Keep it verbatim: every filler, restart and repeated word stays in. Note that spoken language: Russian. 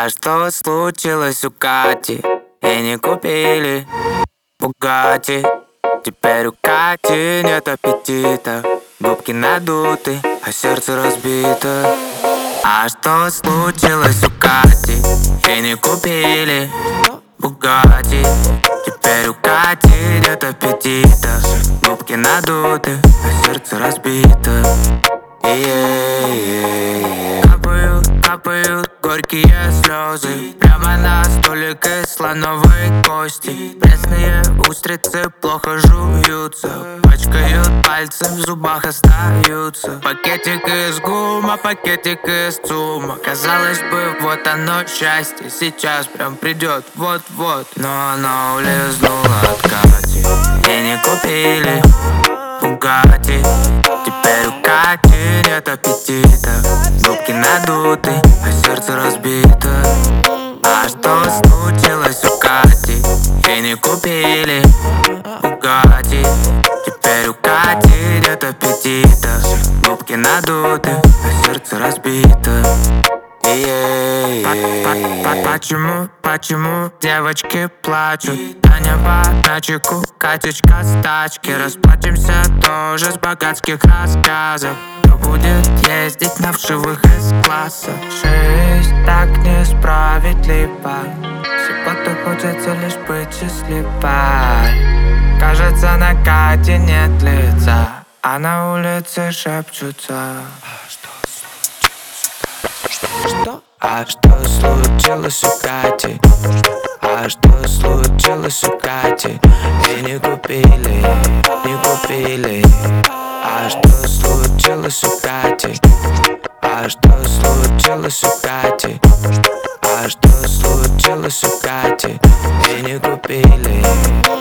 А что случилось у Кати? И не купили Бугатти. Теперь у Кати нет аппетита. Губки надуты, а сердце разбито. А что случилось у Кати? И не купили Бугатти. Теперь у Кати нет аппетита. Губки надуты, а сердце разбито. Yeah. Капают, капают горькие слезы прямо на столик из слоновой кости. Пресные устрицы плохо жуются, пачкают пальцы, в зубах остаются. Пакетик из гума, пакетик из цума. Казалось бы, вот оно счастье, сейчас прям придет, вот-вот. Но оно улизнуло от Кати. И не купили Бугатти. Теперь у Кати нет аппетита. Губки надуты, а сердце разбито. А что случилось у Кати? И не купили Бугатти. Теперь у Кати нет аппетита. Губки надуты, а сердце разбито. Почему, почему девочки плачут? Таня на чеку, Катечка с тачки. Расплатимся тоже с богатских рассказов. Кто будет ездить на вшивых из класса? Жизнь так несправедлива. Всего-то хочется лишь быть счастливой. Кажется, на Кате нет лица, а на улице шепчутся. Что? А что случилось у Кати? А что случилось у Кати? И не купили, не купили. А что случилось у Кати? А что случилось у Кати? А что случилось у Кати? И не купили.